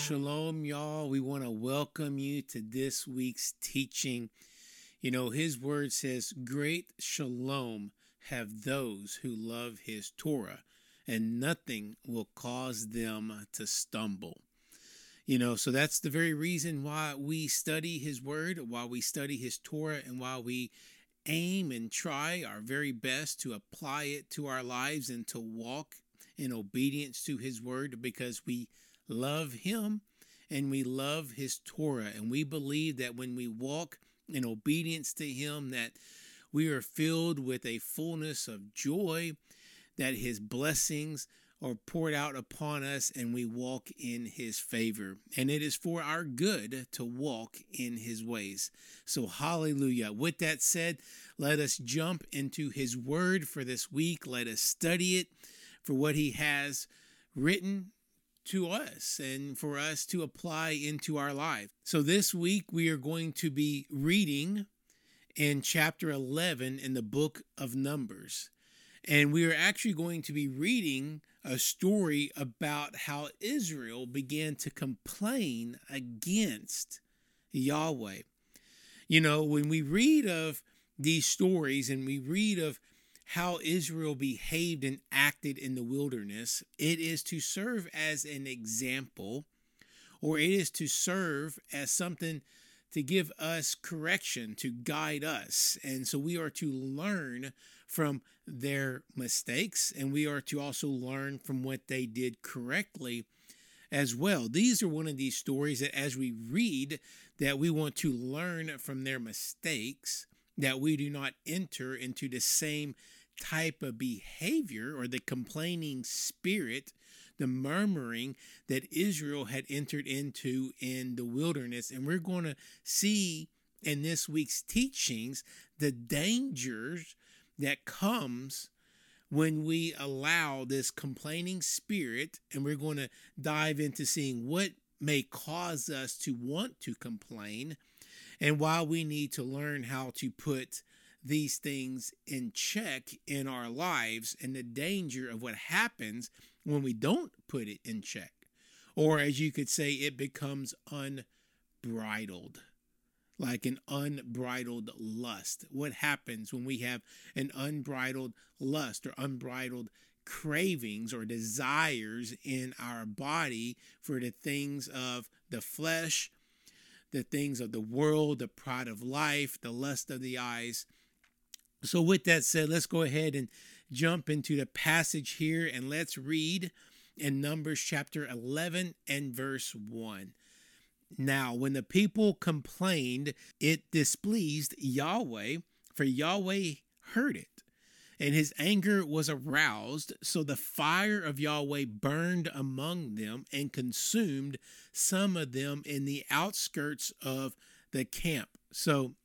Shalom, y'all. We want to welcome you to this week's teaching. You know, his word says, "Great shalom have those who love his Torah, and nothing will cause them to stumble." You know, so that's the very reason why we study his word, why we study his Torah, and why we aim and try our very best to apply it to our lives and to walk in obedience to his word, because we love him and we love his Torah, and we believe that when we walk in obedience to him, that we are filled with a fullness of joy, that his blessings are poured out upon us, and we walk in his favor, and it is for our good to walk in his ways. So hallelujah. With that said, let us jump into his word for this week. Let us study it for what he has written to us and for us to apply into our life. So this week we are going to be reading in chapter 11 in the book of Numbers. And we are actually going to be reading a story about how Israel began to complain against Yahweh. You know, when we read of these stories and we read of how Israel behaved and acted in the wilderness, it is to serve as an example, or it is to serve as something to give us correction, to guide us. And so we are to learn from their mistakes, and we are to also learn from what they did correctly as well. These are one of these stories that as we read, that we want to learn from their mistakes, that we do not enter into the same type of behavior or the complaining spirit, the murmuring that Israel had entered into in the wilderness. And we're going to see in this week's teachings the dangers that comes when we allow this complaining spirit, and we're going to dive into seeing what may cause us to want to complain, and why we need to learn how to put these things in check in our lives, and the danger of what happens when we don't put it in check. Or as you could say, it becomes unbridled, like an unbridled lust. What happens when we have an unbridled lust or unbridled cravings or desires in our body for the things of the flesh, the things of the world, the pride of life, the lust of the eyes. So with that said, let's go ahead and jump into the passage here, and let's read in Numbers chapter 11 and verse 1. Now, when the people complained, it displeased Yahweh, for Yahweh heard it, and his anger was aroused. So the fire of Yahweh burned among them and consumed some of them in the outskirts of the camp. So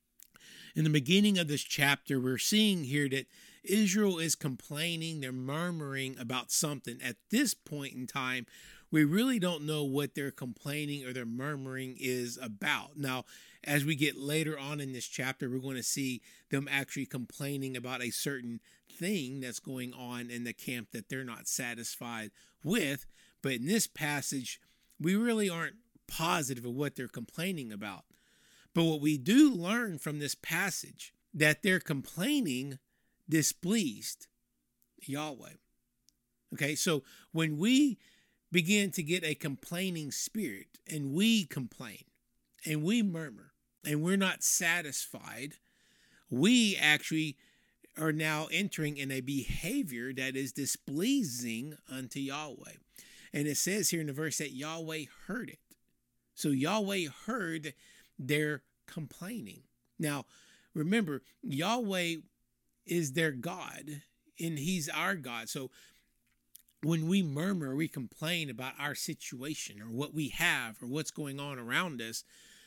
in the beginning of this chapter, we're seeing here that Israel is complaining, they're murmuring about something. At this point in time, we really don't know what they're complaining or their murmuring is about. Now, as we get later on in this chapter, we're going to see them actually complaining about a certain thing that's going on in the camp that they're not satisfied with. But in this passage, we really aren't positive of what they're complaining about. But what we do learn from this passage, that their complaining displeased Yahweh. Okay, so when we begin to get a complaining spirit, and we complain and we murmur and we're not satisfied, we actually are now entering in a behavior that is displeasing unto Yahweh. And it says here in the verse that Yahweh heard it. So Yahweh heard their complaining. Now, remember, Yahweh is their God, and he's our God. So when we murmur, we complain about our situation or what we have or what's going on around us,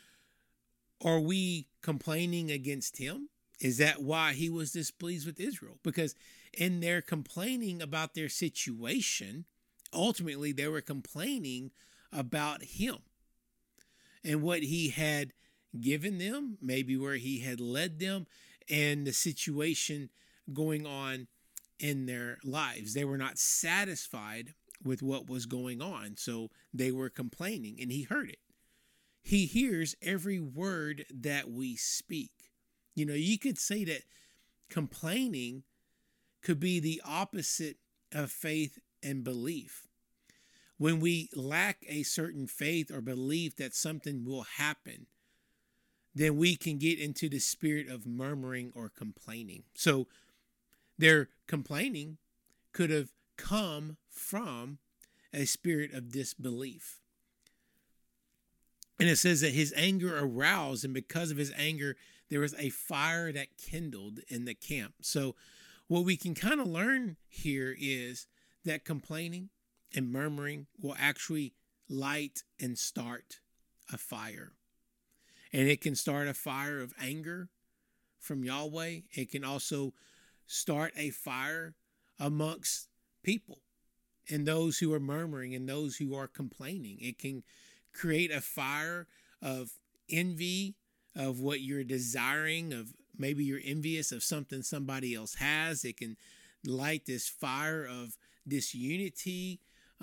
are we complaining against him? Is that why he was displeased with Israel? Because in their complaining about their situation, ultimately they were complaining about him and what he had given them, maybe where he had led them, and the situation going on in their lives. They were not satisfied with what was going on. So they were complaining, and he heard it. He hears every word that we speak. You know, you could say that complaining could be the opposite of faith and belief. When we lack a certain faith or belief that something will happen, then we can get into the spirit of murmuring or complaining. So their complaining could have come from a spirit of disbelief. And it says that his anger aroused, and because of his anger, there was a fire that kindled in the camp. So what we can kind of learn here is that complaining and murmuring will actually light and start a fire. And it can start a fire of anger from Yahweh. It can also start a fire amongst people and those who are murmuring and those who are complaining. It can create a fire of envy of what you're desiring, of maybe you're envious of something somebody else has. It can light this fire of disunity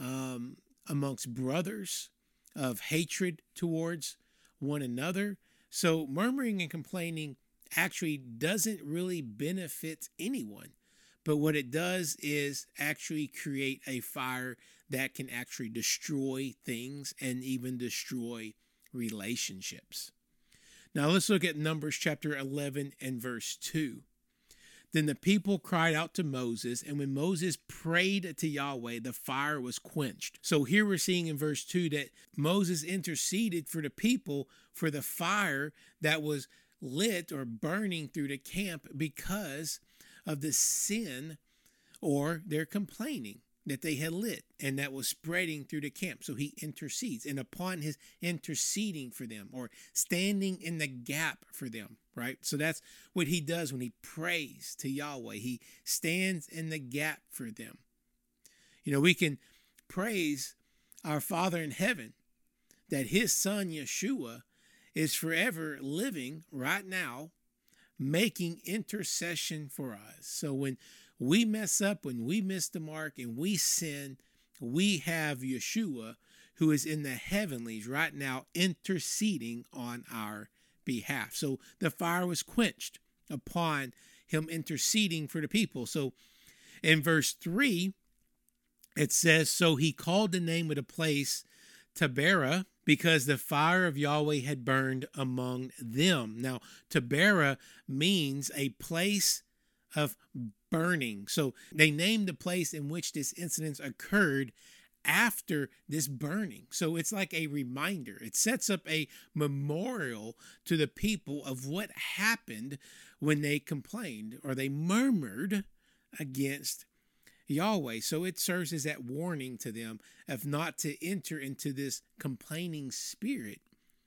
amongst brothers, of hatred towards one another. So murmuring and complaining actually doesn't really benefit anyone. But what it does is actually create a fire that can actually destroy things and even destroy relationships. Now let's look at Numbers chapter 11 and verse 2. Then the people cried out to Moses, and when Moses prayed to Yahweh, the fire was quenched. So here we're seeing in verse 2 that Moses interceded for the people for the fire that was lit or burning through the camp because of the sin or their complaining that they had lit and that was spreading through the camp. So he intercedes, and upon his interceding for them or standing in the gap for them, right? So that's what he does when he prays to Yahweh. He stands in the gap for them. You know, we can praise our Father in heaven that his son Yeshua is forever living right now, making intercession for us. So when we mess up, when we miss the mark and we sin, we have Yeshua who is in the heavenlies right now interceding on our behalf. So the fire was quenched upon him interceding for the people. So in verse 3, it says, so he called the name of the place Taberah, because the fire of Yahweh had burned among them. Now, Taberah means a place of burning. So they named the place in which this incident occurred after this burning. So it's like a reminder. It sets up a memorial to the people of what happened when they complained or they murmured against Yahweh. So it serves as that warning to them of not to enter into this complaining spirit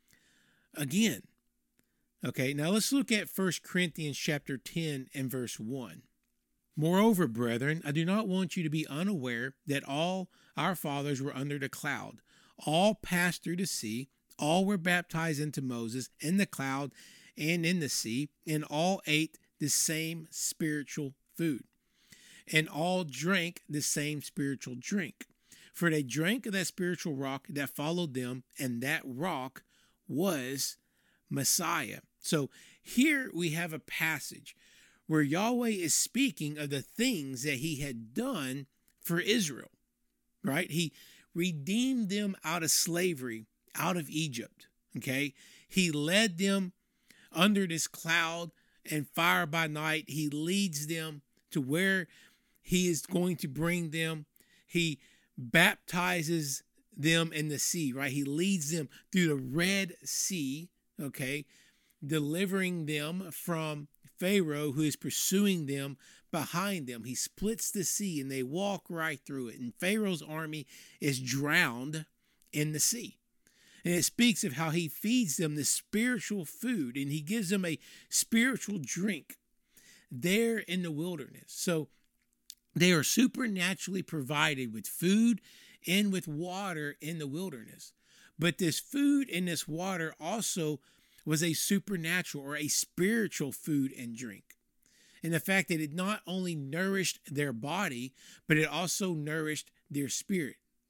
again. Okay, now let's look at 1 Corinthians chapter 10 and verse 1. Moreover, brethren, I do not want you to be unaware that all our fathers were under the cloud. All passed through the sea. All were baptized into Moses in the cloud and in the sea, and all ate the same spiritual food. And all drank the same spiritual drink. For they drank of that spiritual rock that followed them, and that rock was Messiah. So here we have a passage where Yahweh is speaking of the things that he had done for Israel, right? He redeemed them out of slavery, out of Egypt, okay? He led them under this cloud and fire by night. He leads them to where he is going to bring them. He baptizes them in the sea, right? He leads them through the Red Sea, okay, delivering them from Pharaoh, who is pursuing them behind them. He splits the sea and they walk right through it. And Pharaoh's army is drowned in the sea. And it speaks of how he feeds them the spiritual food and he gives them a spiritual drink there in the wilderness. So they are supernaturally provided with food and with water in the wilderness. But this food and this water also was a supernatural or a spiritual food and drink. And the fact that it not only nourished their body, but it also nourished their spirit.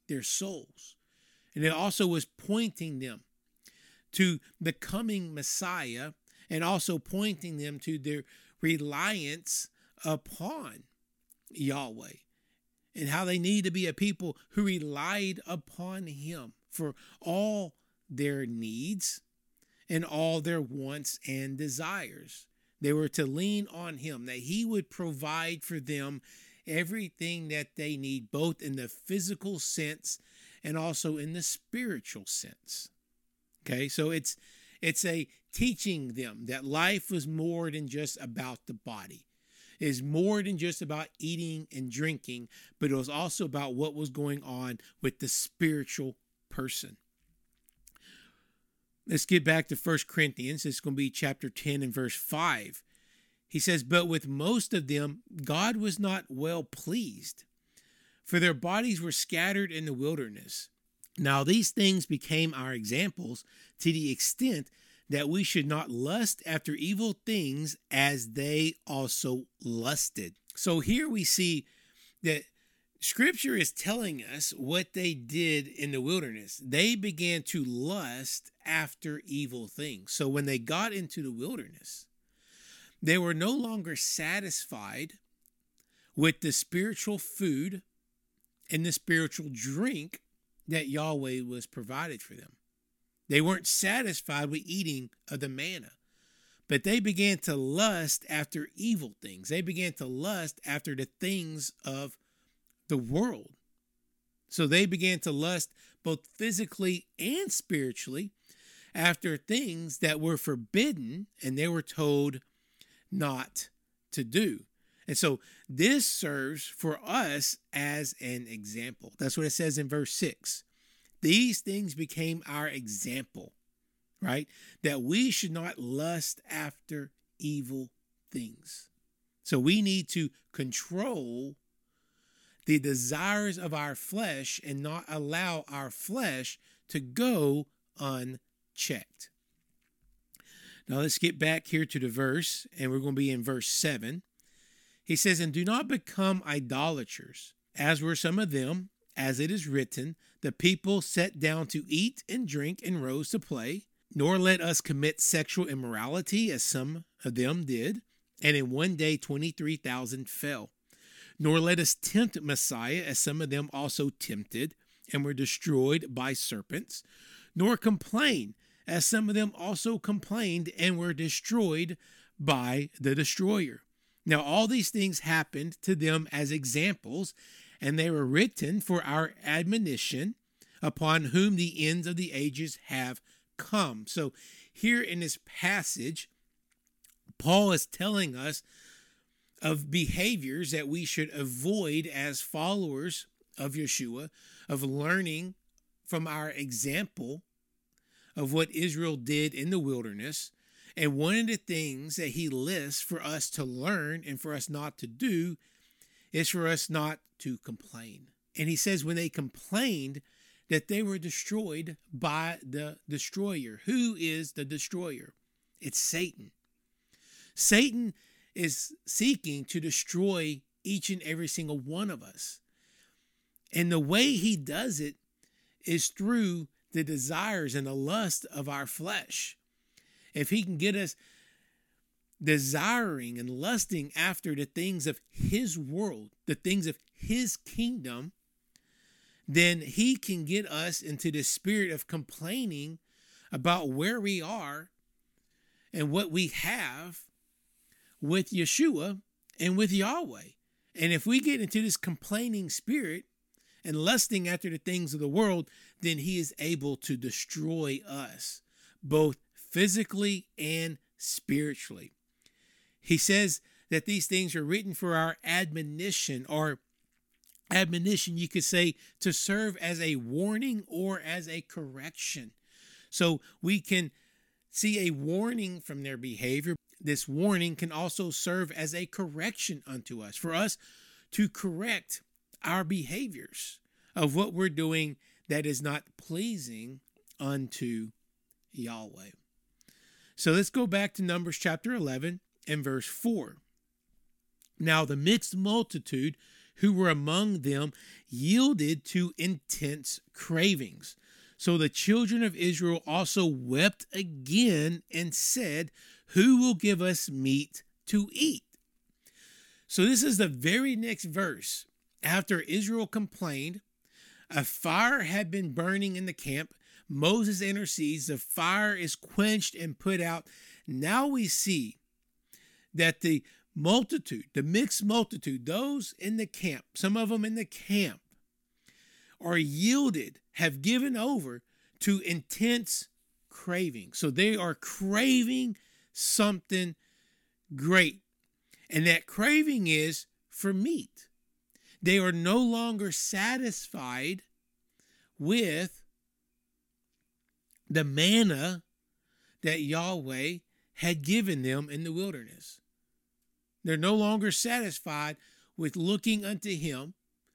their souls. And it also was pointing them to the coming Messiah and also pointing them to their reliance upon Yahweh and how they need to be a people who relied upon him for all their needs and all their wants and desires. They were to lean on him, that he would provide for them everything that they need, both in the physical sense and also in the spiritual sense. Okay, so it's a teaching them that life was more than just about the body. It is more than just about eating and drinking, but it was also about what was going on with the spiritual person. Let's get back to 1 Corinthians. It's going to be chapter 10 and verse 5. He says, "But with most of them, God was not well pleased, for their bodies were scattered in the wilderness. Now these things became our examples to the extent that we should not lust after evil things as they also lusted." So here we see that Scripture is telling us what they did in the wilderness. They began to lust after evil things. So when they got into the wilderness, they were no longer satisfied with the spiritual food and the spiritual drink that Yahweh was provided for them. They weren't satisfied with eating of the manna, but they began to lust after evil things. They began to lust after the things of the world. So they began to lust both physically and spiritually after things that were forbidden and they were told not to do. And so this serves for us as an example. That's what it says in verse 6. These things became our example, right? That we should not lust after evil things. So we need to control the desires of our flesh and not allow our flesh to go unchecked. Now let's get back here to the verse, and we're going to be in verse 7. He says, "And do not become idolaters, as were some of them, as it is written, the people sat down to eat and drink and rose to play. Nor let us commit sexual immorality, as some of them did, and in one day 23,000 fell. Nor let us tempt Messiah, as some of them also tempted and were destroyed by serpents. Nor complain, as some of them also complained and were destroyed by the destroyer. Now all these things happened to them as examples, and they were written for our admonition, upon whom the ends of the ages have come." So here in this passage, Paul is telling us of behaviors that we should avoid as followers of Yeshua, of learning from our example of what Israel did in the wilderness. And one of the things that he lists for us to learn and for us not to do is for us not to complain. And he says when they complained that they were destroyed by the destroyer. Who is the destroyer? It's Satan. Satan is seeking to destroy each and every single one of us. And the way he does it is through the desires and the lust of our flesh. If he can get us desiring and lusting after the things of his world, the things of his kingdom, then he can get us into the spirit of complaining about where we are and what we have with Yeshua and with Yahweh. And if we get into this complaining spirit and lusting after the things of the world, then he is able to destroy us, both physically and spiritually. He says that these things are written for our admonition, or admonition, you could say, to serve as a warning or as a correction. So we can see a warning from their behavior. This warning can also serve as a correction unto us, for us to correct our behaviors of what we're doing that is not pleasing unto Yahweh. So let's go back to Numbers chapter 11 and verse 4. "Now the mixed multitude who were among them yielded to intense cravings. So the children of Israel also wept again and said, "Who will give us meat to eat?" So this is the very next verse. After Israel complained, a fire had been burning in the camp. Moses intercedes. The fire is quenched and put out. Now we see that the multitude, the mixed multitude, those in the camp, some of them in the camp, are yielded, have given over to intense craving. So they are craving something great. And that craving is for meat. They are no longer satisfied with the manna that Yahweh had given them in the wilderness. They're no longer satisfied with looking unto him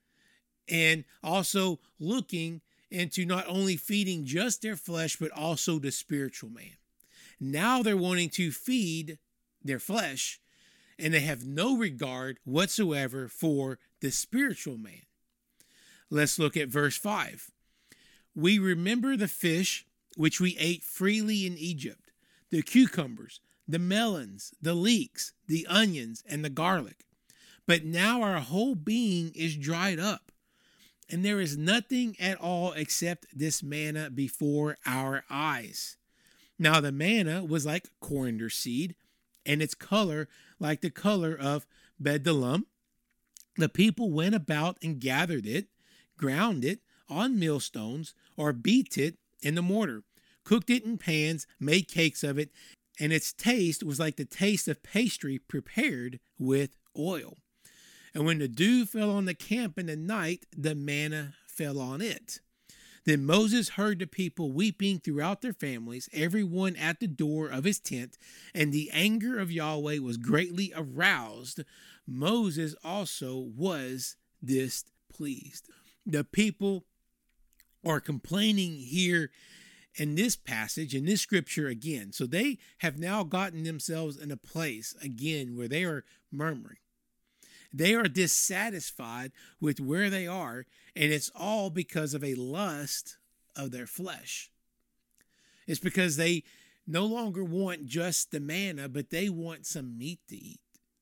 and also looking into not only feeding just their flesh, but also the spiritual man. Now they're wanting to feed their flesh, and they have no regard whatsoever for the spiritual man. Let's look at verse 5. We remember the fish which we ate freely in Egypt, the cucumbers, the melons, the leeks, the onions, and the garlic. But now our whole being is dried up, and there is nothing at all except this manna before our eyes. Now the manna was like coriander seed, and its color like the color of bdellium. The people went about and gathered it, ground it on millstones, or beat it in the mortar, cooked it in pans, made cakes of it, and its taste was like the taste of pastry prepared with oil. And when the dew fell on the camp in the night, the manna fell on it. Then Moses heard the people weeping throughout their families, everyone at the door of his tent, and the anger of Yahweh was greatly aroused. Moses also was displeased. The people are complaining here in this passage, in this scripture again. So they have now gotten themselves in a place again where they are murmuring. They are dissatisfied with where they are, and it's all because of a lust of their flesh. It's because they no longer want just the manna, but they want some meat to eat.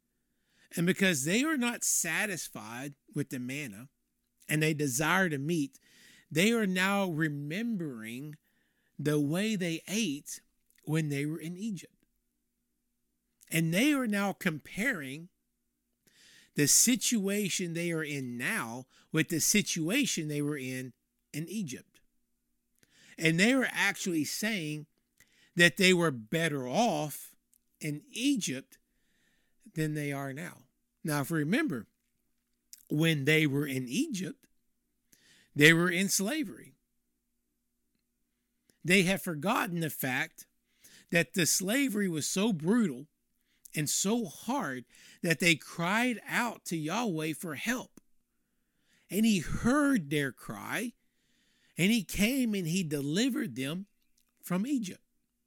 And because they are not satisfied with the manna and they desire the meat, they are now remembering the way they ate when they were in Egypt. And they are now comparing the situation they are in now with the situation they were in Egypt. And they were actually saying that they were better off in Egypt than they are now. Now, if you remember, when they were in Egypt, they were in slavery. They have forgotten the fact that the slavery was so brutal and so hard that they cried out to Yahweh for help. And he heard their cry, and he came and he delivered them from Egypt.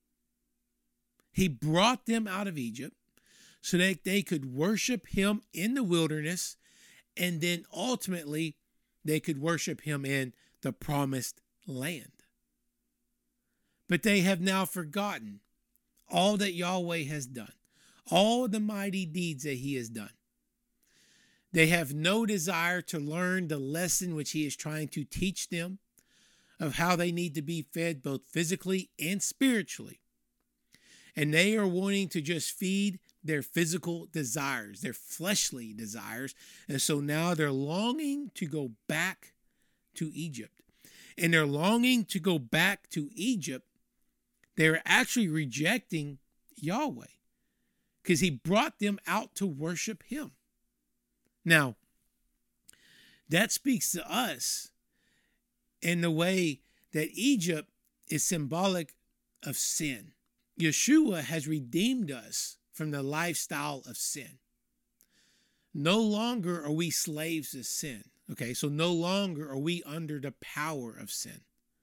He brought them out of Egypt so that they could worship him in the wilderness, and then ultimately they could worship him in the promised land. But they have now forgotten all that Yahweh has done, all the mighty deeds that he has done. They have no desire to learn the lesson which he is trying to teach them of how they need to be fed both physically and spiritually. And they are wanting to just feed their physical desires, their fleshly desires. And so now they're longing to go back to Egypt. And they're longing to go back to Egypt. They're actually rejecting Yahweh because he brought them out to worship him. Now, that speaks to us in the way that Egypt is symbolic of sin. Yeshua has redeemed us from the lifestyle of sin. No longer are we slaves of sin. Okay, so no longer are we under the power of sin.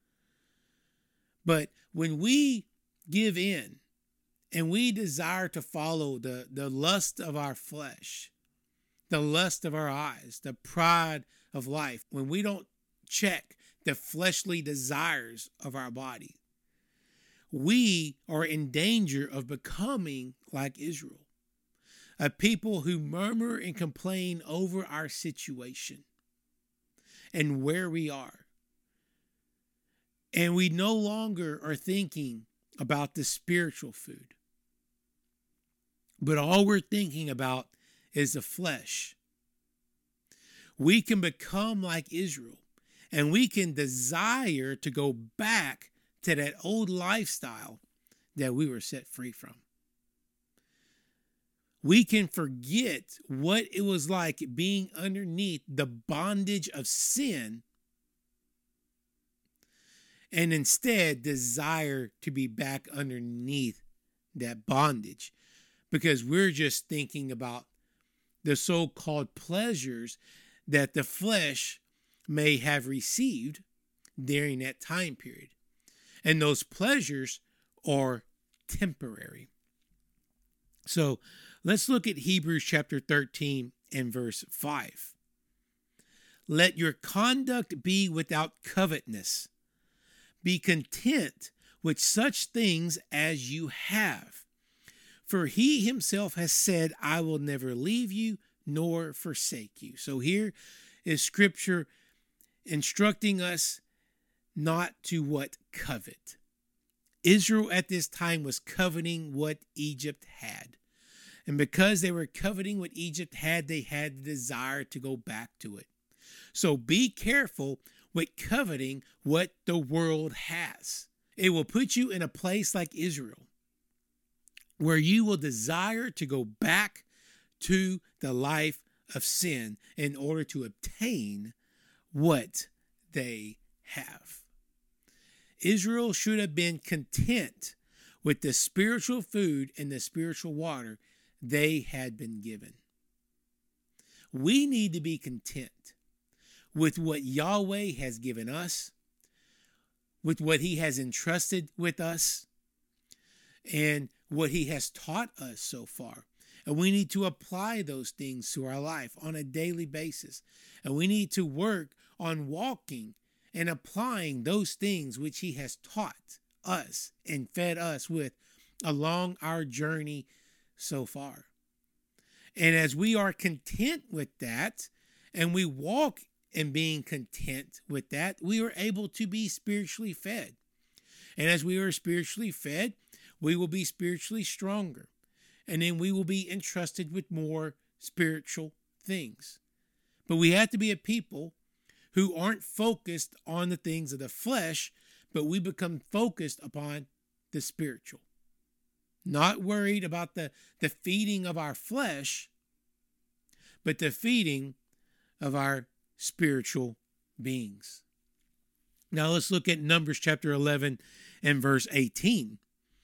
But when we give in and we desire to follow the lust of our flesh, the lust of our eyes, the pride of life, when we don't check the fleshly desires of our body, we are in danger of becoming like Israel, a people who murmur and complain over our situation and where we are. And we no longer are thinking about the spiritual food, but all we're thinking about is the flesh. We can become like Israel, and we can desire to go back to that old lifestyle that we were set free from. We can forget what it was like being underneath the bondage of sin and instead desire to be back underneath that bondage, because we're just thinking about the so-called pleasures that the flesh may have received during that time period. And those pleasures are temporary. So let's look at Hebrews chapter 13 and verse 5. Let your conduct be without covetousness. Be content with such things as you have. For he himself has said, I will never leave you nor forsake you. So here is scripture instructing us not to what? Covet. Israel at this time was coveting what Egypt had. And because they were coveting what Egypt had, they had the desire to go back to it. So be careful with coveting what the world has. It will put you in a place like Israel, where you will desire to go back to the life of sin in order to obtain what they have. Israel should have been content with the spiritual food and the spiritual water they had been given. We need to be content with what Yahweh has given us, with what he has entrusted with us, and what he has taught us so far. And we need to apply those things to our life on a daily basis. And we need to work on walking and applying those things which he has taught us and fed us with along our journey so far. And as we are content with that, and we walk in being content with that, we are able to be spiritually fed. And as we are spiritually fed, we will be spiritually stronger. And then we will be entrusted with more spiritual things. But we have to be a people who aren't focused on the things of the flesh, but we become focused upon the spiritual. Not worried about the feeding of our flesh, but the feeding of our spiritual beings. Now let's look at Numbers chapter 11 and verse 18.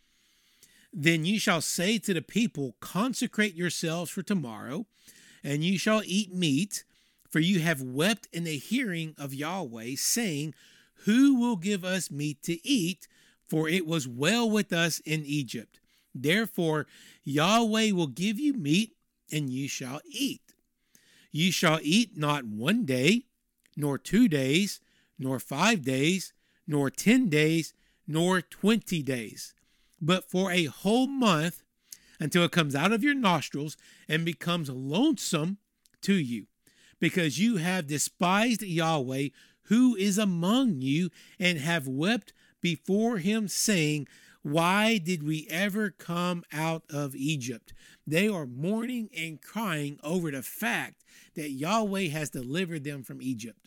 Then you shall say to the people, consecrate yourselves for tomorrow, and you shall eat meat, for you have wept in the hearing of Yahweh, saying, who will give us meat to eat? For it was well with us in Egypt. Therefore, Yahweh will give you meat, and you shall eat. You shall eat not 1 day, nor 2 days, nor 5 days, nor 10 days, nor 20 days, but for a whole month, until it comes out of your nostrils and becomes lonesome to you, because you have despised Yahweh, who is among you, and have wept before him, saying, why did we ever come out of Egypt? They are mourning and crying over the fact that Yahweh has delivered them from Egypt.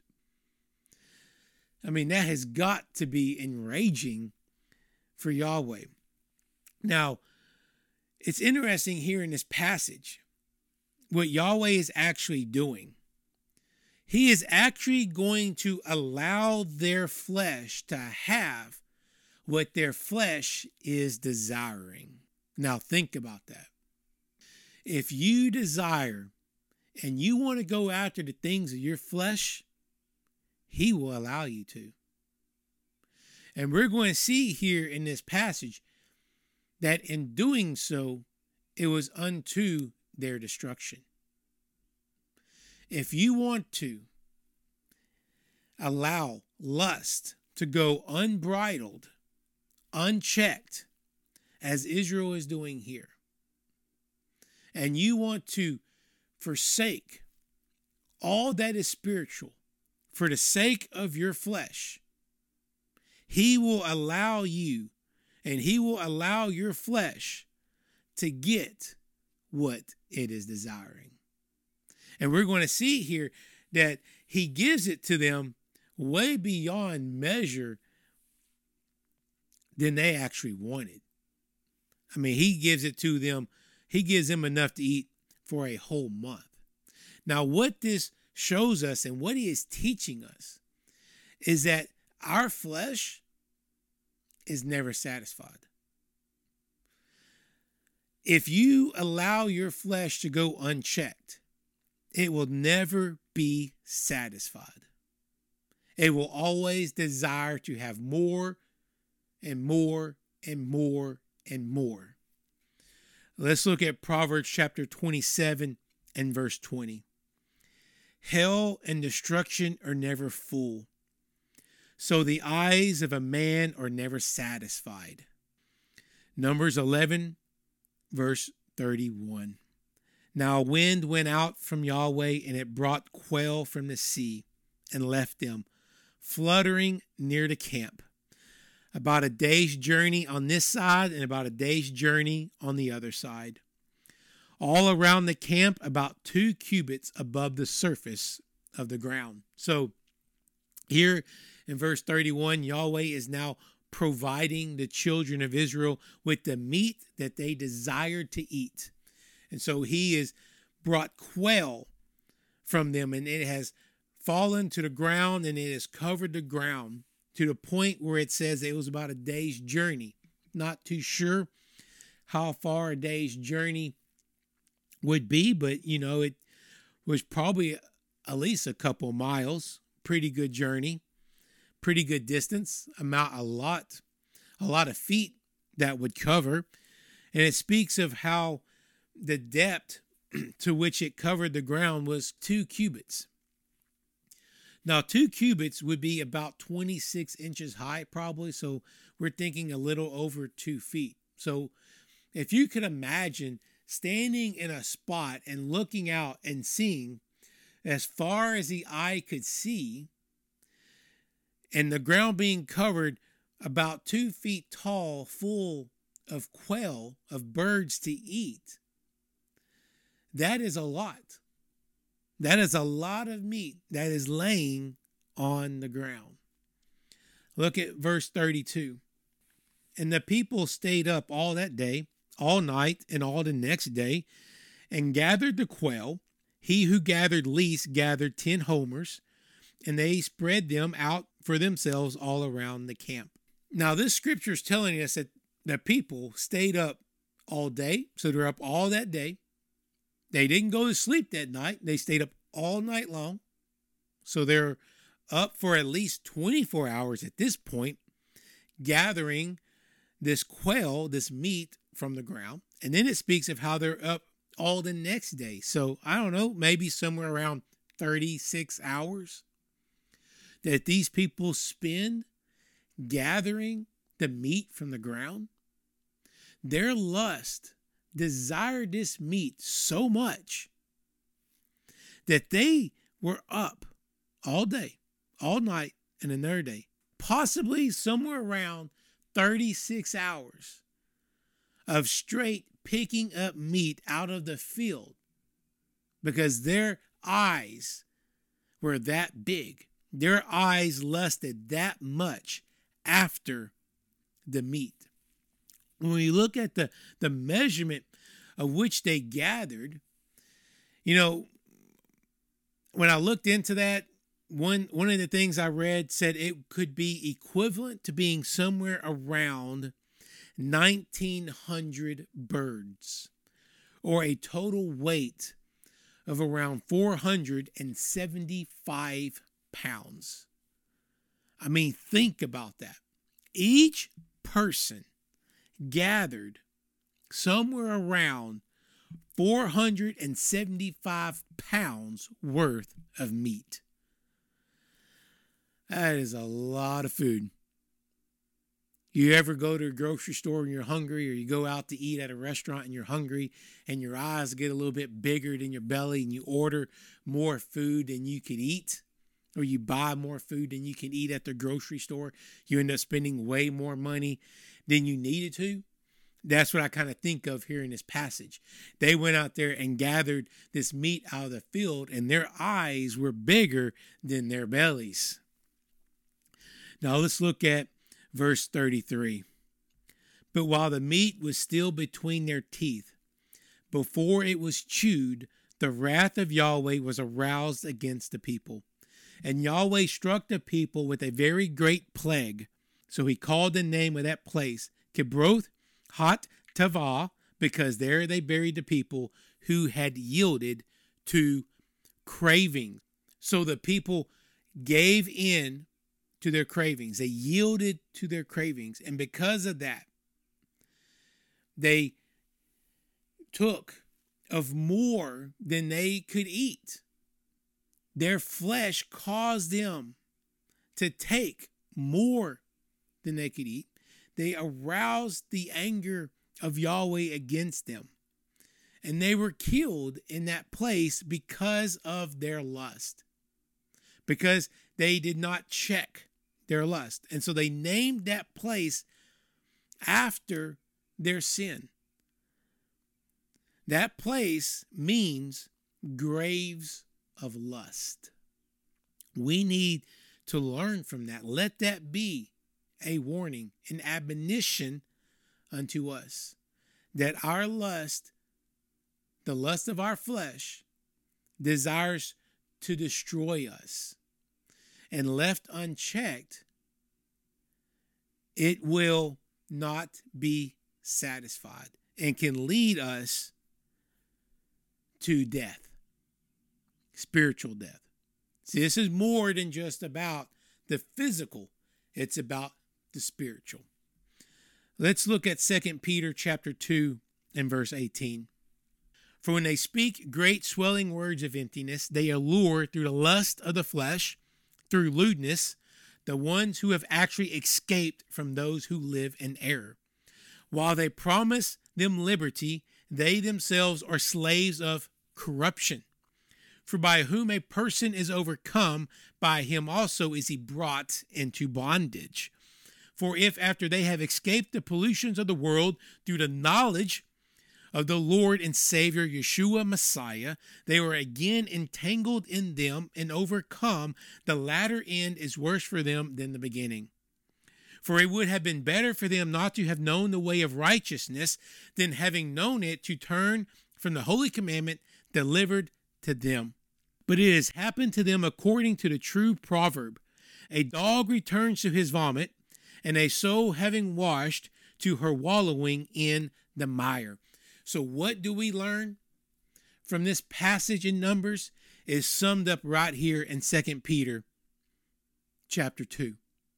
I mean, that has got to be enraging for Yahweh. Now, it's interesting here in this passage what Yahweh is actually doing. He is actually going to allow their flesh to have what their flesh is desiring. Now think about that. If you desire and you want to go after the things of your flesh, he will allow you to. And we're going to see here in this passage that in doing so, it was unto their destruction. If you want to allow lust to go unbridled, unchecked, as Israel is doing here, and you want to forsake all that is spiritual for the sake of your flesh, he will allow you and he will allow your flesh to get what it is desiring. And we're going to see here that he gives it to them way beyond measure than they actually wanted. I mean, he gives it to them. He gives them enough to eat for a whole month. Now, what this shows us and what he is teaching us is that our flesh is never satisfied. If you allow your flesh to go unchecked, it will never be satisfied. It will always desire to have more and more and more and more. Let's look at Proverbs chapter 27 and verse 20. Hell and destruction are never full, so the eyes of a man are never satisfied. Numbers 11, verse 31. Now a wind went out from Yahweh, and it brought quail from the sea, and left them, fluttering near the camp, about a day's journey on this side and about a day's journey on the other side. All around the camp, about 2 cubits above the surface of the ground. So here in verse 31, Yahweh is now providing the children of Israel with the meat that they desired to eat. And so he has brought quail from them, and it has fallen to the ground, and it has covered the ground to the point where it says it was about a day's journey. Not too sure how far a day's journey would be, but it was probably at least a couple miles. Pretty good journey, pretty good distance, a lot of feet that would cover. And it speaks of how the depth to which it covered the ground was 2 cubits. Now, 2 cubits would be about 26 inches high, probably. So we're thinking a little over 2 feet. So if you could imagine standing in a spot and looking out and seeing as far as the eye could see, and the ground being covered about 2 feet tall, full of quail, of birds to eat, that is a lot. That is a lot of meat that is laying on the ground. Look at verse 32. And the people stayed up all that day, all night, and all the next day, and gathered the quail. He who gathered least gathered 10 homers, and they spread them out for themselves all around the camp. Now, this scripture is telling us that the people stayed up all day, so they're up all that day. They didn't go to sleep that night. They stayed up all night long. So they're up for at least 24 hours at this point, gathering this quail, this meat from the ground. And then it speaks of how they're up all the next day. So I don't know, maybe somewhere around 36 hours that these people spend gathering the meat from the ground. Their lust desired this meat so much that they were up all day, all night, and another day, possibly somewhere around 36 hours of straight picking up meat out of the field, because their eyes were that big. Their eyes lusted that much after the meat. When we look at the measurement of which they gathered, when I looked into that, one of the things I read said it could be equivalent to being somewhere around 1,900 birds, or a total weight of around 475 pounds. I mean, think about that. Each person gathered somewhere around 475 pounds worth of meat. That is a lot of food. You ever go to a grocery store and you're hungry, or you go out to eat at a restaurant and you're hungry and your eyes get a little bit bigger than your belly and you order more food than you can eat, or you buy more food than you can eat at the grocery store? You end up spending way more money than you needed to. That's what I kind of think of here in this passage. They went out there and gathered this meat out of the field, and their eyes were bigger than their bellies. Now let's look at verse 33. But while the meat was still between their teeth, before it was chewed, the wrath of Yahweh was aroused against the people. And Yahweh struck the people with a very great plague. So he called the name of that place Kibroth Hat Tavah, because there they buried the people who had yielded to craving. So the people gave in to their cravings. They yielded to their cravings. And because of that, they took of more than they could eat. Their flesh caused them to take more than they could eat. They aroused the anger of Yahweh against them. And they were killed in that place because of their lust. Because they did not check their lust. And so they named that place after their sin. That place means graves of lust. We need to learn from that. Let that be a warning, an admonition unto us, that our lust, the lust of our flesh, desires to destroy us. And left unchecked, it will not be satisfied and can lead us to death, spiritual death. See, this is more than just about the physical. It's about the spiritual. Let's look at 2 Peter chapter 2 and verse 18. For when they speak great swelling words of emptiness, they allure through the lust of the flesh, through lewdness, the ones who have actually escaped from those who live in error. While they promise them liberty, they themselves are slaves of corruption. For by whom a person is overcome, by him also is he brought into bondage. For if after they have escaped the pollutions of the world through the knowledge of the Lord and Savior Yeshua Messiah, they are again entangled in them and overcome, the latter end is worse for them than the beginning. For it would have been better for them not to have known the way of righteousness than having known it to turn from the holy commandment delivered to them. But it has happened to them according to the true proverb, a dog returns to his vomit, and a soul having washed to her wallowing in the mire. So what do we learn from this passage in Numbers is summed up right here in 2 Peter chapter 2.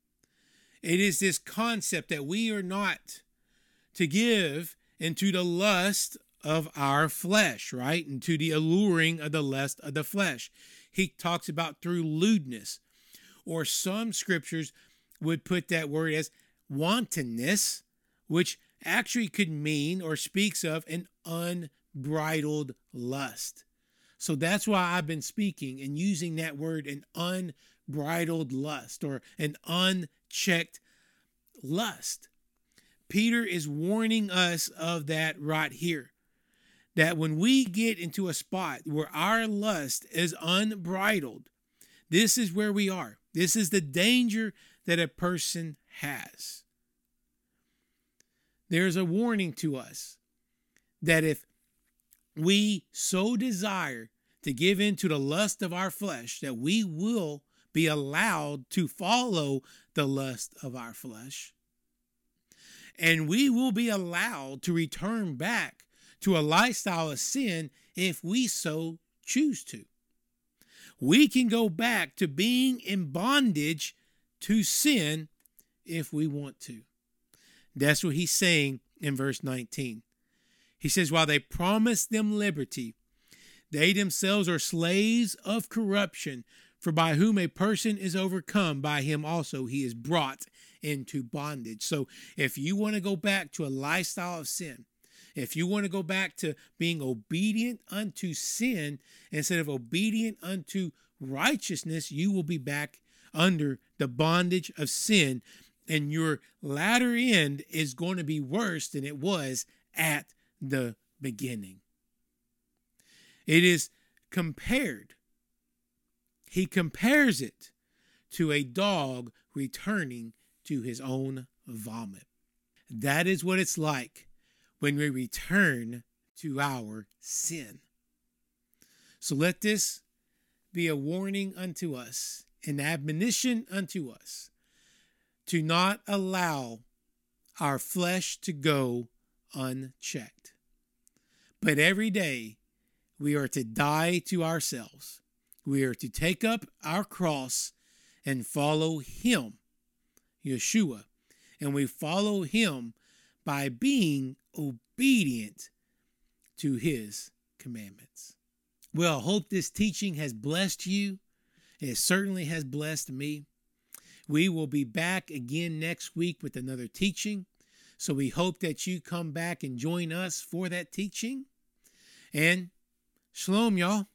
It is this concept that we are not to give into the lust of our flesh, right? Into the alluring of the lust of the flesh. He talks about through lewdness, or some scriptures would put that word as wantonness, which actually could mean or speaks of an unbridled lust. So that's why I've been speaking and using that word, an unbridled lust or an unchecked lust. Peter is warning us of that right here. That when we get into a spot where our lust is unbridled, this is where we are. This is the danger that a person has. There's a warning to us that if we so desire to give in to the lust of our flesh, that we will be allowed to follow the lust of our flesh. And we will be allowed to return back to a lifestyle of sin if we so choose to. We can go back to being in bondage to sin if we want to. That's what he's saying in verse 19. He says, while they promise them liberty, they themselves are slaves of corruption, for by whom a person is overcome, by him also he is brought into bondage. So if you want to go back to a lifestyle of sin, if you want to go back to being obedient unto sin instead of obedient unto righteousness, you will be back under the bondage of sin, and your latter end is going to be worse than it was at the beginning. It is compared. He compares it to a dog returning to his own vomit. That is what it's like when we return to our sin. So let this be a warning unto us, an admonition unto us, to not allow our flesh to go unchecked. But every day we are to die to ourselves. We are to take up our cross and follow him, Yeshua. And we follow him by being obedient to his commandments. Well, I hope this teaching has blessed you. It certainly has blessed me. We will be back again next week with another teaching. So we hope that you come back and join us for that teaching. And shalom, y'all.